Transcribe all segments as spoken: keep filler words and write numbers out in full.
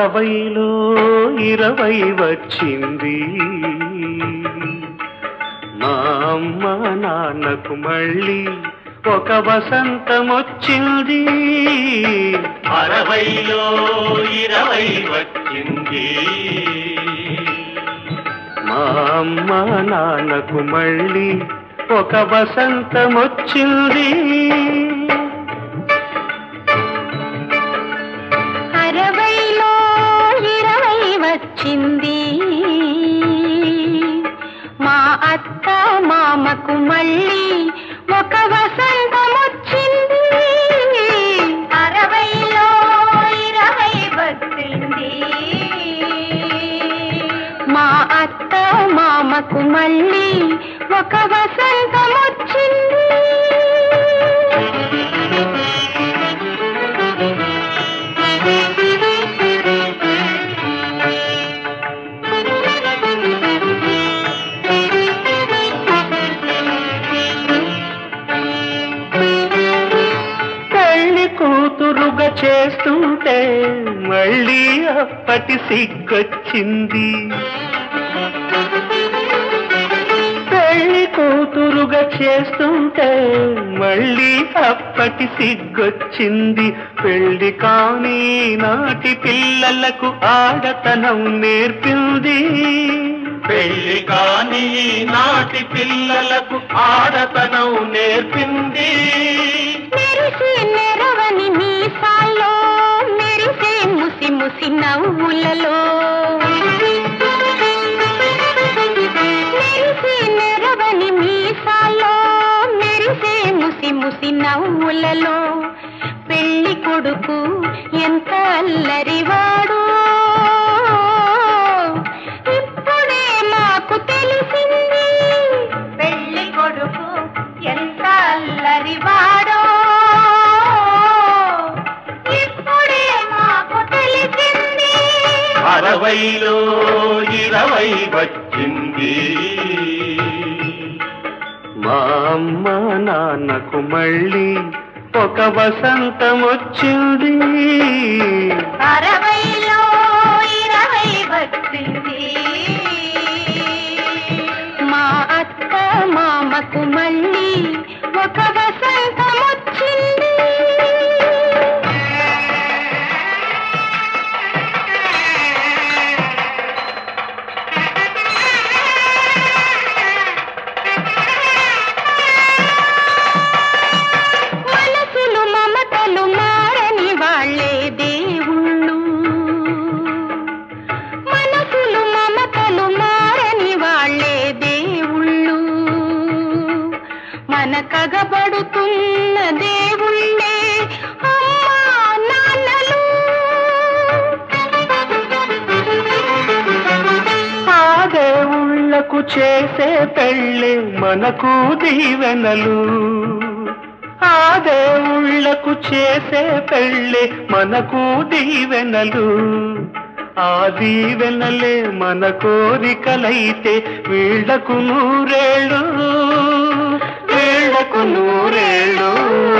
అరవైలో ఇరవై వచ్చింది, మా అమ్మ నాన్నకు మళ్ళీ ఒక వసంతం వచ్చింది. అరవైలో ఇరవై వచ్చింది, మా అమ్మ నాన్నకు మళ్ళీ ఒక వసంతం వచ్చింది. అరవైలో ఇరవై వచ్చింది, మా అత్త మామకు మళ్ళీ ఒక వసంతం వచ్చింది. అరవైలో ఇరవై వచ్చింది, మా అత్త మామకు మళ్ళీ ఒక వసంతం వచ్చింది. కూతురుగా చేస్తుంటే మళ్ళీ అప్పటి సిగ్గొచ్చింది. పెళ్లి కూతురుగా చేస్తుంటే మళ్ళీ అప్పటి సిగ్గొచ్చింది. పెళ్లి కాని నాటి పిల్లలకు ఆడతనం నేర్పింది. పెళ్లి కాని నాటి పిల్లలకు ఆడతనం నేర్పింది. మెరిసే నెరవని మీసాల్లో, మెరిసే ముసి ముసి నవ్వులలో, మెరిసే నెరవని మీసాల్లో, మెరిసే ముసి ముసి నవ్వులలో పెళ్లి కొడుకు ఎంత అల్లరివాడు ఇప్పుడే నాకు తెలిసింది. పెళ్లి కొడుకు ఎంత అల్లరివాడో ఇప్పుడే నాకు తెలిసింది. అరవైలో ఇరవై వచ్చింది, మా అమ్మ నాన్నకు మళ్ళీ ఒక వసంతం వచ్చింది. అరవైలో ఇరవై వచ్చింది, మా అత్త మామకు మళ్ళీ ఒక వసంతం వచ్చింది. మనసులు మమతలు మారని వాళ్ళే దేవుళ్ళు, మనసులు మమతలు మారని వాళ్ళే దేవుళ్ళు, మన కగబడుతున్న దేవుళ్ళే అమ్మా నాన్నలు. ఆ దేవుళ్లకు చేసే పెళ్ళి మనకు దీవెనలు, ఆ దేవుళ్లకు చేసే పెళ్ళి మనకు దీవెనలు. ఆ దీవెనలే మన కోరికలైతే వీళ్లకు నూరేళ్ళు, వీళ్లకు నూరేళ్ళు.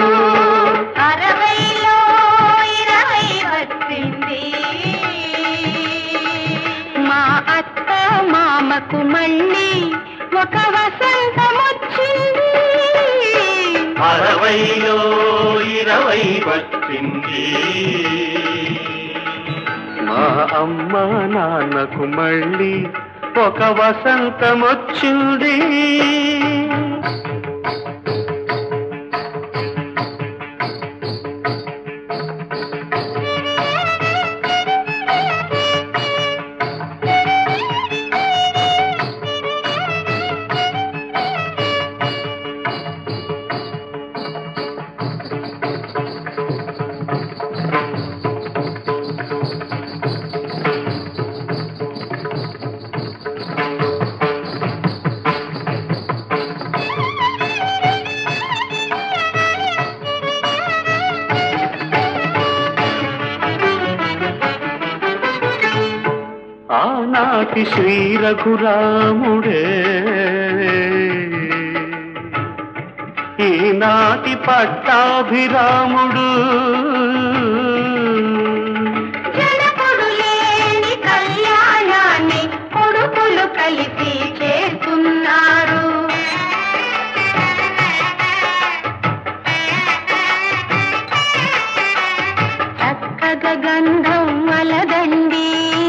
అరవైలో ఇరవై వచ్చింది, మా అత్త మామకు మళ్ళీ ఒక వసంతం వచ్చింది. అరవైలో ఇరవై వచ్చింది, మా అమ్మ నాన్నకు మళ్ళీ ఒక వసంతం వచ్చింది. ఆనాటి శ్రీ రఘురాముడే ఈనాటి పట్టాభిరాముడు. జనకుడు లేని కలిసి చేస్తున్నారు. చక్కగా గంధం అలదండి,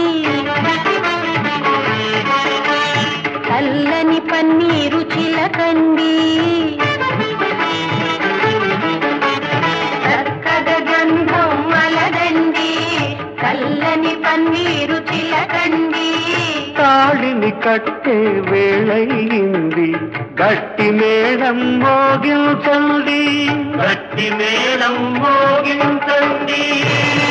చల్లని పన్నీరు చిలకండి. చక్కగా గంధం అలదండి, చల్లని పన్నీరు చిలకండి. తాళిని కట్టే వేళయింది, గట్టి మేళం మోగించండి. గట్టి మేళం మోగించండి.